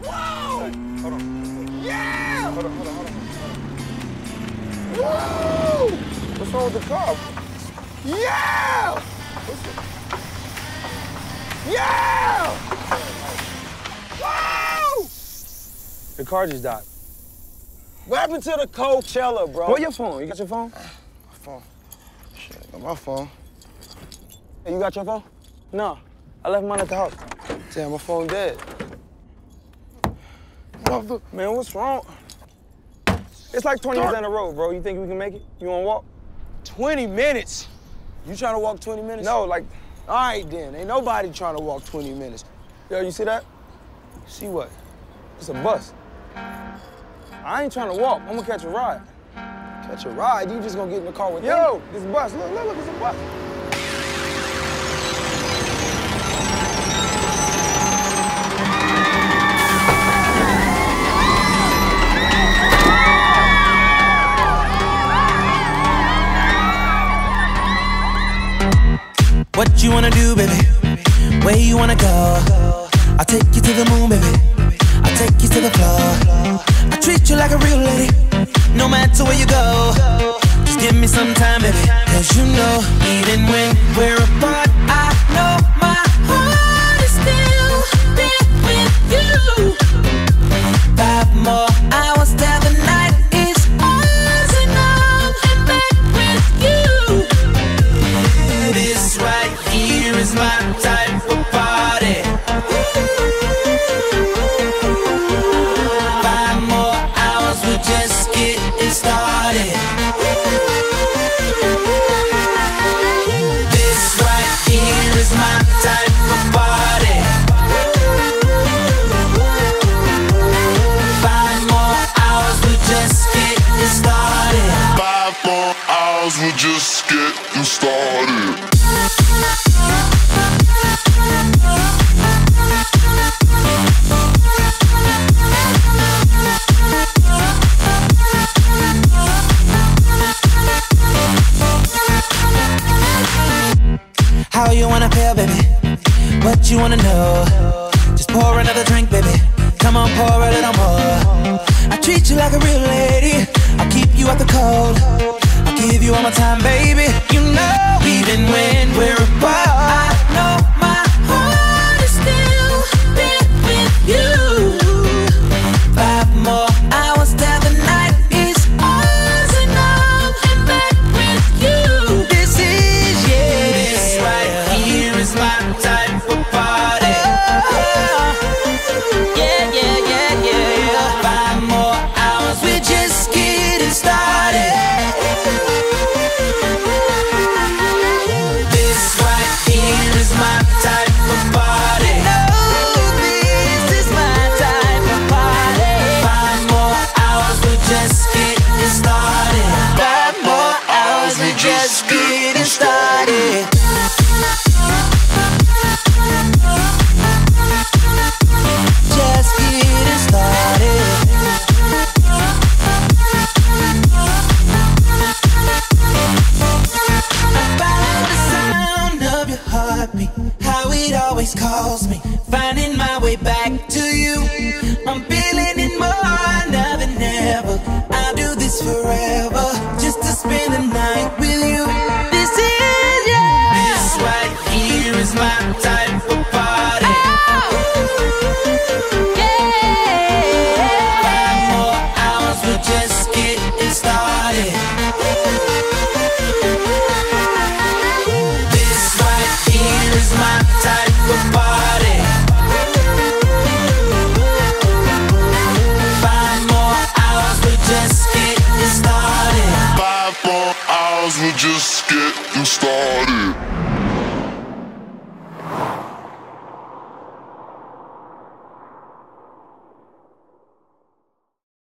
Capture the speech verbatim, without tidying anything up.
Whoa! Hey, hold on. Yeah! Hold on, hold on, hold on. Whoa! What's wrong with the car? Yeah! Yeah! Whoa! The car just died. What happened to the Coachella, bro? Where your phone? You got your phone? My phone. Shit, I got my phone. Hey, you got your phone? No. I left mine at the house. Damn, my phone dead. Mother. Man, what's wrong? It's like twenty minutes down the road, bro. You think we can make it? You wanna walk? twenty minutes? You trying to walk twenty minutes? No, like, All right, then. Ain't nobody trying to walk twenty minutes. yo, you see that? See what? It's a bus. I ain't trying to walk. I'm gonna catch a ride. Catch a ride? You just gonna get in the car with them? Yo, this bus. Look, look, look, it's a bus. What you wanna do, baby? Where you wanna go? I'll take you to the moon, baby. I'll take you to the floor. I treat you like a real lady, no matter where you go. Just give me some time, baby. Cause you know, even when we're apart, I know my heart is still there with you. Five more hours till the night is ours, and I'm back with you. This right here is my type of party. Five more hours, we're just getting started. This right here is my type of party. Five more hours, we're just getting started. Five more hours, we're just getting started. How you wanna feel, baby? What you wanna know? Just pour another drink, baby. Come on, pour a little more. I treat you like a real lady. I'll keep you out the cold. I'll give you all my time, baby. You know, even when we're apart, I know my heart is still there with you. Five more hours till the night is ours, and I'm back with you. This is, yeah. This right here is my type of party. Yeah, yeah, yeah, yeah. Five more hours, we're just getting started. This right here is my type of party. No, this is my type of party. Five more hours, we're just getting started. Five more hours, we're just getting started. Just getting started. I follow the sound of your heartbeat, how it always calls me, finding my way back to you. I'm feeling it more now than ever. I'll do this forever, just to spend the night with you. This is, yeah. This right here is my type of party. Five more hours, we're just getting started. This right here is my type of party. Five more hours, we're just getting started. Five more hours, we're just getting started.